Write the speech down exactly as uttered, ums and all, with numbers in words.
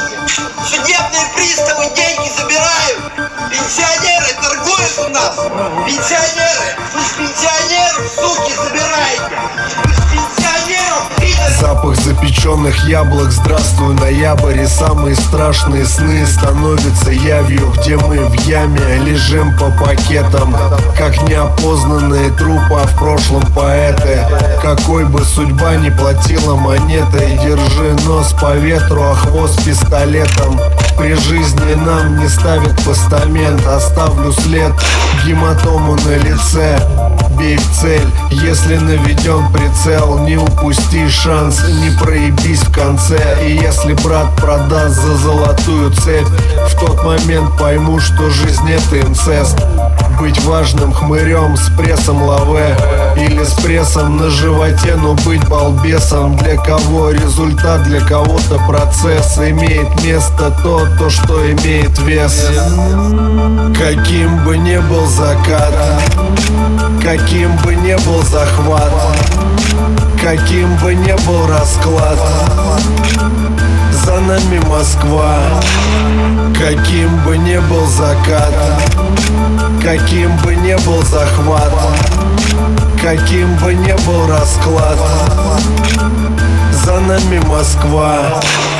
Судебные приставы деньги забирают. Пенсионеры торгуют у нас. Пенсионеры, вы с пенсионеров, суки, забираете. Вы с пенсионеров, пидоры. Запах запеченных яблок, здравствуй, ноябрь. И самые страшные сны становятся явью, где мы в яме лежим по пакетам, как неопознанные трупы, а в прошлом поэты. Какой бы судьба ни платила монетой, держи нос по ветру, а хвост пистолетом. При жизни нам не ставят постамент, оставлю след, гематому на лице. Бей в цель, если наведен прицел, не упусти шанс, не проебись в конце. И если брат продаст за золотую цепь, в тот момент пойму, что жизнь это инцест. Быть важным хмырем с прессом лаве, или с прессом на животе, но быть балбесом. Для кого результат, для кого-то процесс. Имеет место то, то, что имеет вес. Каким бы ни был закат, каким бы ни был захват, каким бы ни был расклад, за нами Москва. Каким бы ни был закат, каким бы ни был захват, каким бы ни был расклад, за нами Москва.